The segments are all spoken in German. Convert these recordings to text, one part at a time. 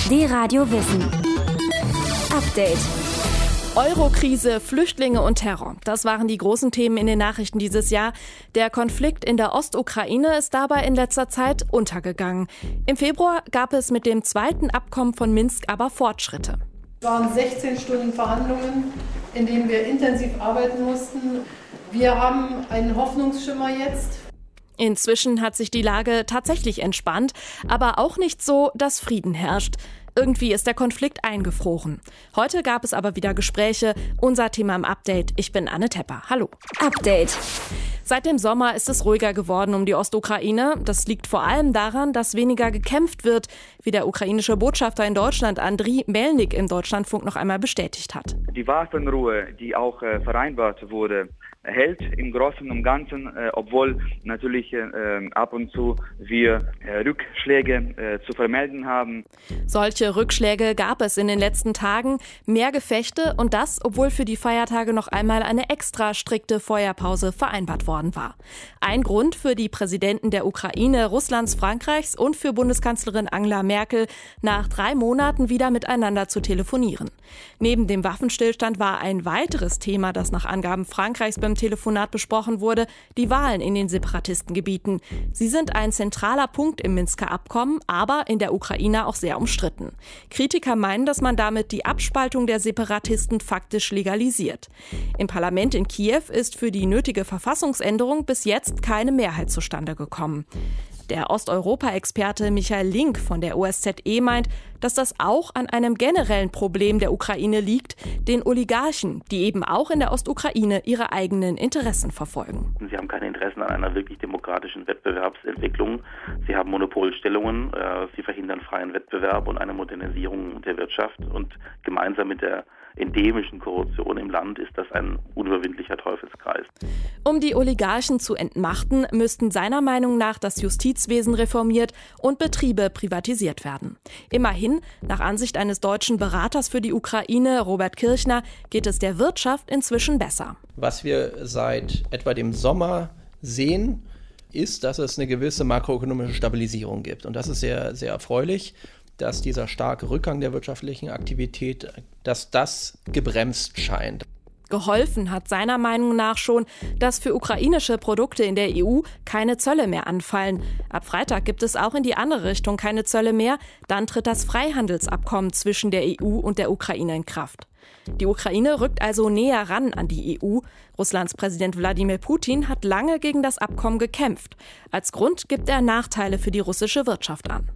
D-Radio Wissen. Update. Eurokrise, Flüchtlinge und Terror. Das waren die großen Themen in den Nachrichten dieses Jahr. Der Konflikt in der Ostukraine ist dabei in letzter Zeit untergegangen. Im Februar gab es mit dem zweiten Abkommen von Minsk aber Fortschritte. Es waren 16 Stunden Verhandlungen, in denen wir intensiv arbeiten mussten. Wir haben einen Hoffnungsschimmer jetzt. Inzwischen hat sich die Lage tatsächlich entspannt, aber auch nicht so, dass Frieden herrscht. Irgendwie ist der Konflikt eingefroren. Heute gab es aber wieder Gespräche. Unser Thema im Update. Ich bin Anne Tepper. Hallo. Update. Seit dem Sommer ist es ruhiger geworden um die Ostukraine. Das liegt vor allem daran, dass weniger gekämpft wird, wie der ukrainische Botschafter in Deutschland, Andriy Melnik, im Deutschlandfunk noch einmal bestätigt hat. Die Waffenruhe, die auch vereinbart wurde, hält im Großen und Ganzen, obwohl natürlich ab und zu wir Rückschläge zu vermelden haben. Solche Rückschläge gab es in den letzten Tagen, mehr Gefechte und das, obwohl für die Feiertage noch einmal eine extra strikte Feuerpause vereinbart worden war. Ein Grund für die Präsidenten der Ukraine, Russlands, Frankreichs und für Bundeskanzlerin Angela Merkel, nach 3 Monaten wieder miteinander zu telefonieren. Neben dem Waffenstillstand war ein weiteres Thema, das nach Angaben Frankreichs beim Telefonat besprochen wurde, die Wahlen in den Separatistengebieten. Sie sind ein zentraler Punkt im Minsker Abkommen, aber in der Ukraine auch sehr umstritten. Kritiker meinen, dass man damit die Abspaltung der Separatisten faktisch legalisiert. Im Parlament in Kiew ist für die nötige Verfassungsänderung bis jetzt keine Mehrheit zustande gekommen. Der Osteuropa-Experte Michael Link von der OSZE meint, dass das auch an einem generellen Problem der Ukraine liegt, den Oligarchen, die eben auch in der Ostukraine ihre eigenen Interessen verfolgen. Sie haben keine Interessen an einer wirklich demokratischen Wettbewerbsentwicklung. Sie haben Monopolstellungen, sie verhindern freien Wettbewerb und eine Modernisierung der Wirtschaft. Und gemeinsam mit der endemischen Korruption im Land ist das ein unüberwindlicher Teufelskreis. Um die Oligarchen zu entmachten, müssten seiner Meinung nach das Justizwesen reformiert und Betriebe privatisiert werden. Immerhin, nach Ansicht eines deutschen Beraters für die Ukraine, Robert Kirchner, geht es der Wirtschaft inzwischen besser. Was wir seit etwa dem Sommer sehen, ist, dass es eine gewisse makroökonomische Stabilisierung gibt. Und das ist sehr, sehr erfreulich, dass dieser starke Rückgang der wirtschaftlichen Aktivität, dass das gebremst scheint. Geholfen hat seiner Meinung nach schon, dass für ukrainische Produkte in der EU keine Zölle mehr anfallen. Ab Freitag gibt es auch in die andere Richtung keine Zölle mehr. Dann tritt das Freihandelsabkommen zwischen der EU und der Ukraine in Kraft. Die Ukraine rückt also näher ran an die EU. Russlands Präsident Wladimir Putin hat lange gegen das Abkommen gekämpft. Als Grund gibt er Nachteile für die russische Wirtschaft an.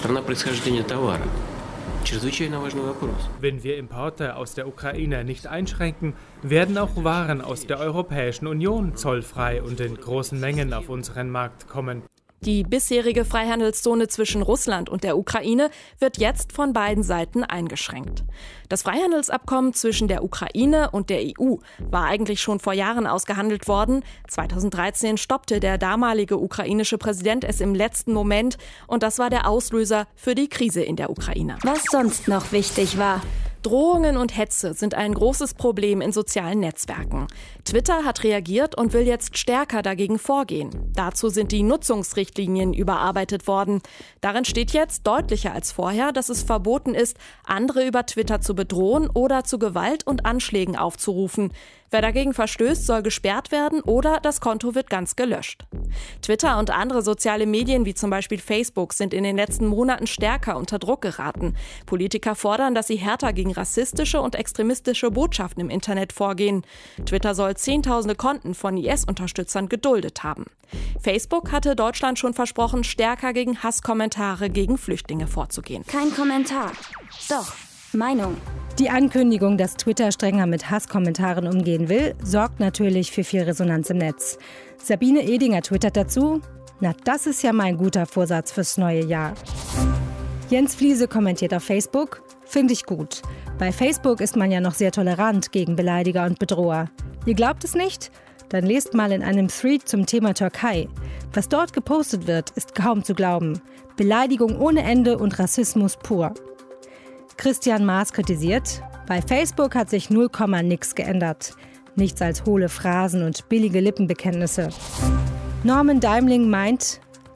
Wenn wir Importe aus der Ukraine nicht einschränken, werden auch Waren aus der Europäischen Union zollfrei und in großen Mengen auf unseren Markt kommen. Die bisherige Freihandelszone zwischen Russland und der Ukraine wird jetzt von beiden Seiten eingeschränkt. Das Freihandelsabkommen zwischen der Ukraine und der EU war eigentlich schon vor Jahren ausgehandelt worden. 2013 stoppte der damalige ukrainische Präsident es im letzten Moment und das war der Auslöser für die Krise in der Ukraine. Was sonst noch wichtig war. Drohungen und Hetze sind ein großes Problem in sozialen Netzwerken. Twitter hat reagiert und will jetzt stärker dagegen vorgehen. Dazu sind die Nutzungsrichtlinien überarbeitet worden. Darin steht jetzt deutlicher als vorher, dass es verboten ist, andere über Twitter zu bedrohen oder zu Gewalt und Anschlägen aufzurufen. Wer dagegen verstößt, soll gesperrt werden oder das Konto wird ganz gelöscht. Twitter und andere soziale Medien wie zum Beispiel Facebook sind in den letzten Monaten stärker unter Druck geraten. Politiker fordern, dass sie härter gegen rassistische und extremistische Botschaften im Internet vorgehen. Twitter soll Zehntausende Konten von IS-Unterstützern geduldet haben. Facebook hatte Deutschland schon versprochen, stärker gegen Hasskommentare gegen Flüchtlinge vorzugehen. Kein Kommentar. Doch, Meinung. Die Ankündigung, dass Twitter strenger mit Hasskommentaren umgehen will, sorgt natürlich für viel Resonanz im Netz. Sabine Edinger twittert dazu: Na, das ist ja mein guter Vorsatz fürs neue Jahr. Jens Fliese kommentiert auf Facebook: Finde ich gut. Bei Facebook ist man ja noch sehr tolerant gegen Beleidiger und Bedroher. Ihr glaubt es nicht? Dann lest mal in einem Thread zum Thema Türkei. Was dort gepostet wird, ist kaum zu glauben. Beleidigung ohne Ende und Rassismus pur. Christian Maas kritisiert: Bei Facebook hat sich 0, nix geändert. Nichts als hohle Phrasen und billige Lippenbekenntnisse. Norman Daimling meint: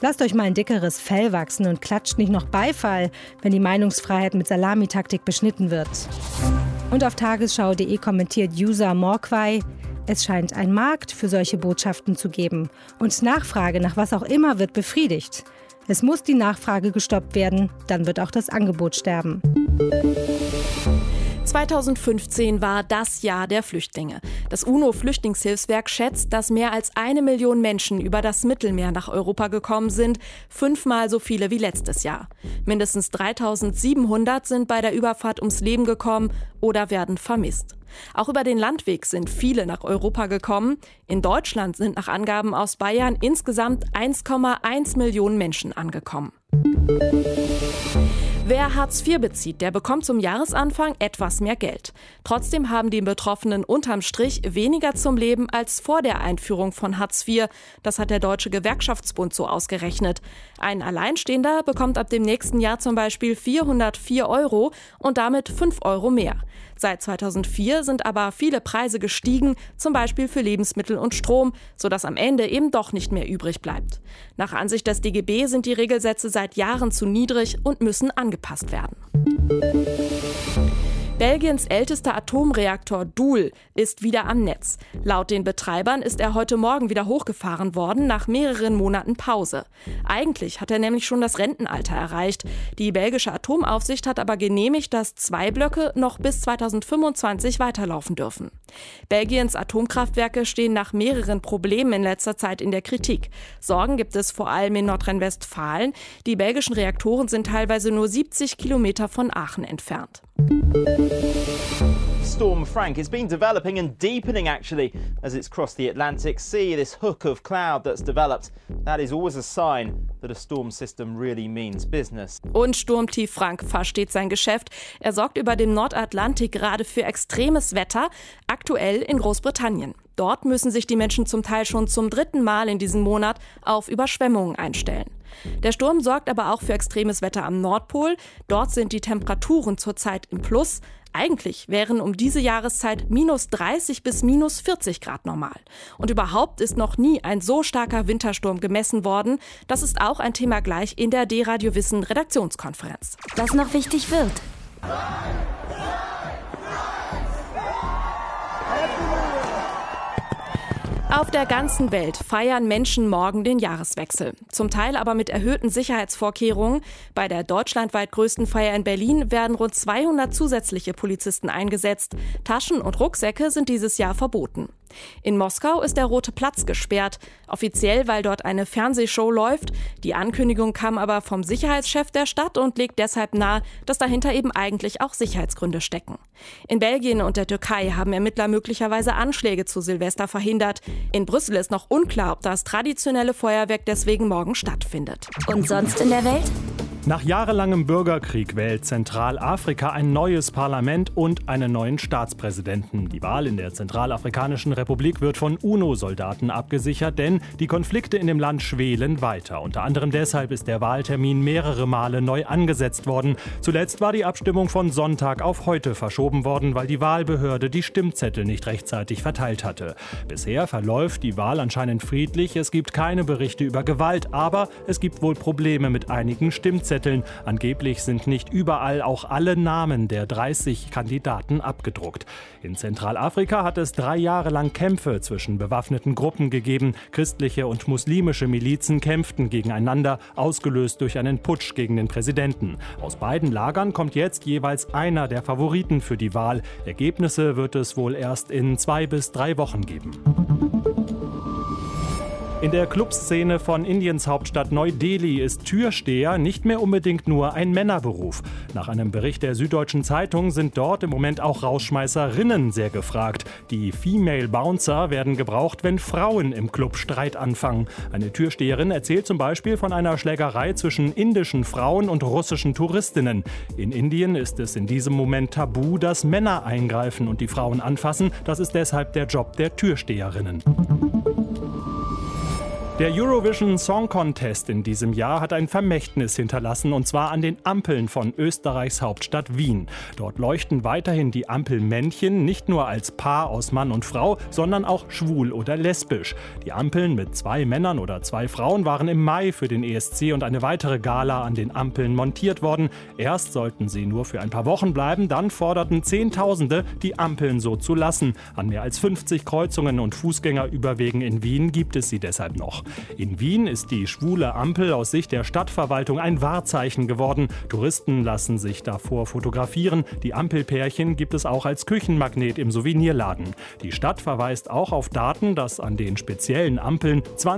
Lasst euch mal ein dickeres Fell wachsen und klatscht nicht noch Beifall, wenn die Meinungsfreiheit mit Salamitaktik beschnitten wird. Und auf tagesschau.de kommentiert User Morquai: Es scheint einen Markt für solche Botschaften zu geben. Und Nachfrage nach was auch immer wird befriedigt. Es muss die Nachfrage gestoppt werden, dann wird auch das Angebot sterben. 2015 war das Jahr der Flüchtlinge. Das UNO-Flüchtlingshilfswerk schätzt, dass mehr als 1 Million Menschen über das Mittelmeer nach Europa gekommen sind, 5-mal so viele wie letztes Jahr. Mindestens 3.700 sind bei der Überfahrt ums Leben gekommen oder werden vermisst. Auch über den Landweg sind viele nach Europa gekommen. In Deutschland sind nach Angaben aus Bayern insgesamt 1,1 Millionen Menschen angekommen. Wer Hartz IV bezieht, der bekommt zum Jahresanfang etwas mehr Geld. Trotzdem haben die Betroffenen unterm Strich weniger zum Leben als vor der Einführung von Hartz IV. Das hat der Deutsche Gewerkschaftsbund so ausgerechnet. Ein Alleinstehender bekommt ab dem nächsten Jahr zum Beispiel 404 € und damit 5 € mehr. Seit 2004 sind aber viele Preise gestiegen, zum Beispiel für Lebensmittel und Strom, sodass am Ende eben doch nicht mehr übrig bleibt. Nach Ansicht des DGB sind die Regelsätze seit Jahren zu niedrig und müssen angepasst werden. Belgiens ältester Atomreaktor Doel ist wieder am Netz. Laut den Betreibern ist er heute Morgen wieder hochgefahren worden, nach mehreren Monaten Pause. Eigentlich hat er nämlich schon das Rentenalter erreicht. Die belgische Atomaufsicht hat aber genehmigt, dass 2 Blöcke noch bis 2025 weiterlaufen dürfen. Belgiens Atomkraftwerke stehen nach mehreren Problemen in letzter Zeit in der Kritik. Sorgen gibt es vor allem in Nordrhein-Westfalen. Die belgischen Reaktoren sind teilweise nur 70 Kilometer von Aachen entfernt. Storm Frank has been developing and deepening actually as it's crossed the Atlantic Sea. This hook of cloud that's developed, that is always a sign that a storm system really means business. Und Sturmtief Frank versteht sein Geschäft. Er sorgt über dem Nordatlantik gerade für extremes Wetter, aktuell in Großbritannien. Dort müssen sich die Menschen zum Teil schon zum 3. Mal in diesem Monat auf Überschwemmungen einstellen. Der Sturm sorgt aber auch für extremes Wetter am Nordpol. Dort sind die Temperaturen zurzeit im Plus. Eigentlich wären um diese Jahreszeit -30 bis -40 Grad normal. Und überhaupt ist noch nie ein so starker Wintersturm gemessen worden. Das ist auch ein Thema gleich in der D-Radio Wissen Redaktionskonferenz. Was noch wichtig wird. Auf der ganzen Welt feiern Menschen morgen den Jahreswechsel. Zum Teil aber mit erhöhten Sicherheitsvorkehrungen. Bei der deutschlandweit größten Feier in Berlin werden rund 200 zusätzliche Polizisten eingesetzt. Taschen und Rucksäcke sind dieses Jahr verboten. In Moskau ist der Rote Platz gesperrt. Offiziell, weil dort eine Fernsehshow läuft. Die Ankündigung kam aber vom Sicherheitschef der Stadt und legt deshalb nahe, dass dahinter eben eigentlich auch Sicherheitsgründe stecken. In Belgien und der Türkei haben Ermittler möglicherweise Anschläge zu Silvester verhindert. In Brüssel ist noch unklar, ob das traditionelle Feuerwerk deswegen morgen stattfindet. Und sonst in der Welt? Nach jahrelangem Bürgerkrieg wählt Zentralafrika ein neues Parlament und einen neuen Staatspräsidenten. Die Wahl in der Zentralafrikanischen Republik wird von UNO-Soldaten abgesichert, denn die Konflikte in dem Land schwelen weiter. Unter anderem deshalb ist der Wahltermin mehrere Male neu angesetzt worden. Zuletzt war die Abstimmung von Sonntag auf heute verschoben worden, weil die Wahlbehörde die Stimmzettel nicht rechtzeitig verteilt hatte. Bisher verläuft die Wahl anscheinend friedlich. Es gibt keine Berichte über Gewalt, aber es gibt wohl Probleme mit einigen Stimmzetteln. Angeblich sind nicht überall auch alle Namen der 30 Kandidaten abgedruckt. In Zentralafrika hat es 3 Jahre lang Kämpfe zwischen bewaffneten Gruppen gegeben. Christliche und muslimische Milizen kämpften gegeneinander, ausgelöst durch einen Putsch gegen den Präsidenten. Aus beiden Lagern kommt jetzt jeweils einer der Favoriten für die Wahl. Ergebnisse wird es wohl erst in 2 bis 3 Wochen geben. In der Clubszene von Indiens Hauptstadt Neu-Delhi ist Türsteher nicht mehr unbedingt nur ein Männerberuf. Nach einem Bericht der Süddeutschen Zeitung sind dort im Moment auch Rausschmeißerinnen sehr gefragt. Die Female Bouncer werden gebraucht, wenn Frauen im Club Streit anfangen. Eine Türsteherin erzählt zum Beispiel von einer Schlägerei zwischen indischen Frauen und russischen Touristinnen. In Indien ist es in diesem Moment tabu, dass Männer eingreifen und die Frauen anfassen. Das ist deshalb der Job der Türsteherinnen. Der Eurovision Song Contest in diesem Jahr hat ein Vermächtnis hinterlassen, und zwar an den Ampeln von Österreichs Hauptstadt Wien. Dort leuchten weiterhin die Ampelmännchen nicht nur als Paar aus Mann und Frau, sondern auch schwul oder lesbisch. Die Ampeln mit 2 Männern oder 2 Frauen waren im Mai für den ESC und eine weitere Gala an den Ampeln montiert worden. Erst sollten sie nur für ein paar Wochen bleiben, dann forderten Zehntausende, die Ampeln so zu lassen. An mehr als 50 Kreuzungen und Fußgängerüberwegen in Wien gibt es sie deshalb noch. In Wien ist die schwule Ampel aus Sicht der Stadtverwaltung ein Wahrzeichen geworden. Touristen lassen sich davor fotografieren. Die Ampelpärchen gibt es auch als Küchenmagnet im Souvenirladen. Die Stadt verweist auch auf Daten, dass an den speziellen Ampeln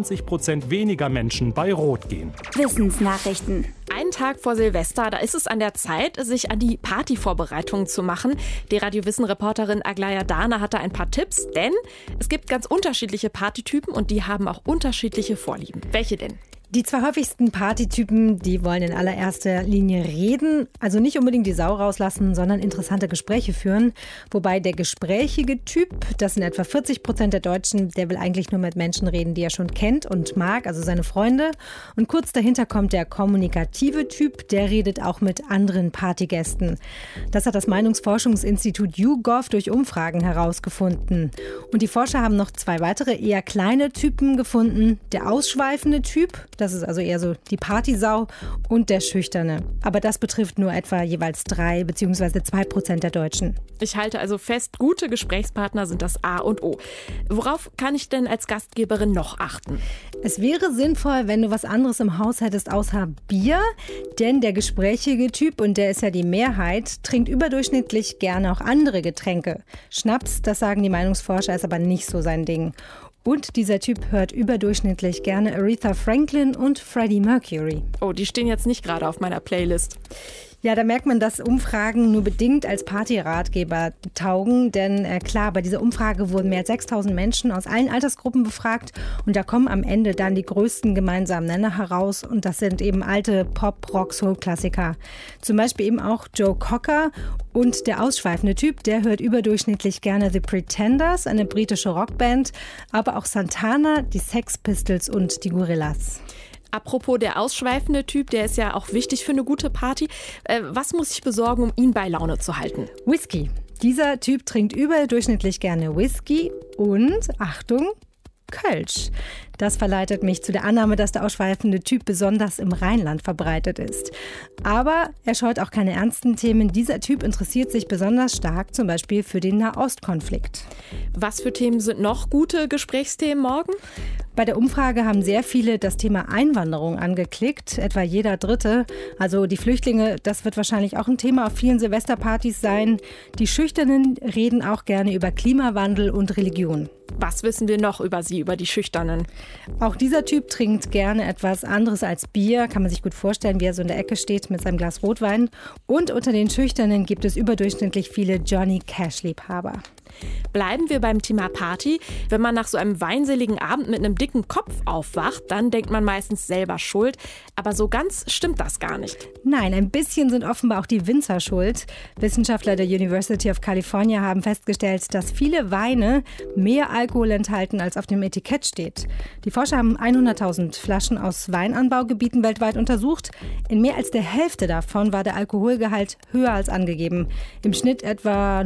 20% weniger Menschen bei Rot gehen. Wissensnachrichten. Einen Tag vor Silvester, da ist es an der Zeit, sich an die Partyvorbereitungen zu machen. Die Radio-Wissen-Reporterin Aglaya Dana hatte ein paar Tipps, denn es gibt ganz unterschiedliche Partytypen und die haben auch unterschiedliche Vorlieben. Welche denn? Die 2 häufigsten Partytypen, die wollen in allererster Linie reden, also nicht unbedingt die Sau rauslassen, sondern interessante Gespräche führen. Wobei der gesprächige Typ, das sind etwa 40% der Deutschen, der will eigentlich nur mit Menschen reden, die er schon kennt und mag, also seine Freunde. Und kurz dahinter kommt der kommunikative Typ, der redet auch mit anderen Partygästen. Das hat das Meinungsforschungsinstitut YouGov durch Umfragen herausgefunden. Und die Forscher haben noch 2 weitere eher kleine Typen gefunden. Der ausschweifende Typ, das ist also eher so die Partysau, und der Schüchterne. Aber das betrifft nur etwa jeweils 3 bzw. 2% der Deutschen. Ich halte also fest, gute Gesprächspartner sind das A und O. Worauf kann ich denn als Gastgeberin noch achten? Es wäre sinnvoll, wenn du was anderes im Haus hättest außer Bier, denn der gesprächige Typ, und der ist ja die Mehrheit, trinkt überdurchschnittlich gerne auch andere Getränke. Schnaps, das sagen die Meinungsforscher, ist aber nicht so sein Ding. Und dieser Typ hört überdurchschnittlich gerne Aretha Franklin und Freddie Mercury. Oh, die stehen jetzt nicht gerade auf meiner Playlist. Ja, da merkt man, dass Umfragen nur bedingt als Partyratgeber taugen. Denn klar, bei dieser Umfrage wurden mehr als 6.000 Menschen aus allen Altersgruppen befragt. Und da kommen am Ende dann die größten gemeinsamen Nenner heraus. Und das sind eben alte Pop-, Rock-, Soul-Klassiker. Zum Beispiel eben auch Joe Cocker. Und der ausschweifende Typ, der hört überdurchschnittlich gerne The Pretenders, eine britische Rockband. Aber auch Santana, die Sex Pistols und die Gorillas. Apropos der ausschweifende Typ, der ist ja auch wichtig für eine gute Party. Was muss ich besorgen, um ihn bei Laune zu halten? Whisky. Dieser Typ trinkt überdurchschnittlich gerne Whisky und, Achtung, Kölsch. Das verleitet mich zu der Annahme, dass der ausschweifende Typ besonders im Rheinland verbreitet ist. Aber er scheut auch keine ernsten Themen. Dieser Typ interessiert sich besonders stark zum Beispiel für den Nahostkonflikt. Was für Themen sind noch gute Gesprächsthemen morgen? Bei der Umfrage haben sehr viele das Thema Einwanderung angeklickt, etwa jeder Dritte. Also die Flüchtlinge, das wird wahrscheinlich auch ein Thema auf vielen Silvesterpartys sein. Die Schüchternen reden auch gerne über Klimawandel und Religion. Was wissen wir noch über sie, über die Schüchternen? Auch dieser Typ trinkt gerne etwas anderes als Bier. Kann man sich gut vorstellen, wie er so in der Ecke steht mit seinem Glas Rotwein. Und unter den Schüchternen gibt es überdurchschnittlich viele Johnny Cash-Liebhaber. Bleiben wir beim Thema Party. Wenn man nach so einem weinseligen Abend mit einem dicken Kopf aufwacht, dann denkt man meistens selber schuld. Aber so ganz stimmt das gar nicht. Nein, ein bisschen sind offenbar auch die Winzer schuld. Wissenschaftler der University of California haben festgestellt, dass viele Weine mehr Alkohol enthalten, als auf dem Etikett steht. Die Forscher haben 100.000 Flaschen aus Weinanbaugebieten weltweit untersucht. In mehr als der Hälfte davon war der Alkoholgehalt höher als angegeben. Im Schnitt etwa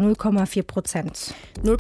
0,4%.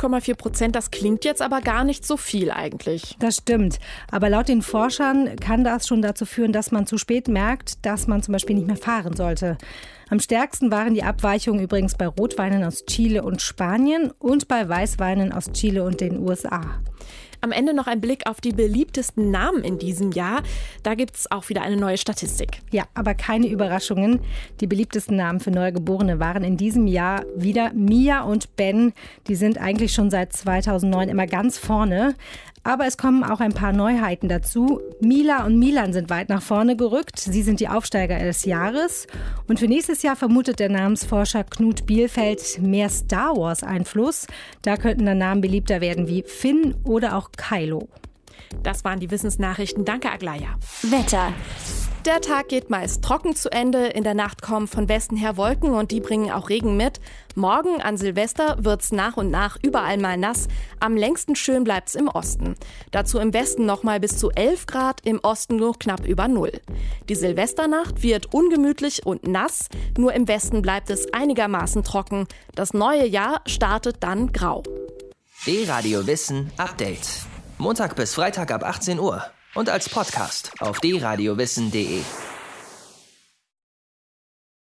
0,4%, das klingt jetzt aber gar nicht so viel eigentlich. Das stimmt. Aber laut den Forschern kann das schon dazu führen, dass man zu spät merkt, dass man zum Beispiel nicht mehr fahren sollte. Am stärksten waren die Abweichungen übrigens bei Rotweinen aus Chile und Spanien und bei Weißweinen aus Chile und den USA. Am Ende noch ein Blick auf die beliebtesten Namen in diesem Jahr. Da gibt es auch wieder eine neue Statistik. Ja, aber keine Überraschungen. Die beliebtesten Namen für Neugeborene waren in diesem Jahr wieder Mia und Ben. Die sind eigentlich schon seit 2009 immer ganz vorne. Aber es kommen auch ein paar Neuheiten dazu. Mila und Milan sind weit nach vorne gerückt. Sie sind die Aufsteiger des Jahres. Und für nächstes Jahr vermutet der Namensforscher Knut Bielfeld mehr Star Wars-Einfluss. Da könnten dann Namen beliebter werden wie Finn oder auch Kylo. Das waren die Wissensnachrichten. Danke, Aglaya. Wetter. Der Tag geht meist trocken zu Ende, in der Nacht kommen von Westen her Wolken und die bringen auch Regen mit. Morgen an Silvester wird's nach und nach überall mal nass. Am längsten schön bleibt's im Osten. Dazu im Westen nochmal bis zu 11 Grad, im Osten nur knapp über 0. Die Silvesternacht wird ungemütlich und nass, nur im Westen bleibt es einigermaßen trocken. Das neue Jahr startet dann grau. D-Radio Wissen Update. Montag bis Freitag ab 18 Uhr. Und als Podcast auf dradio-wissen.de.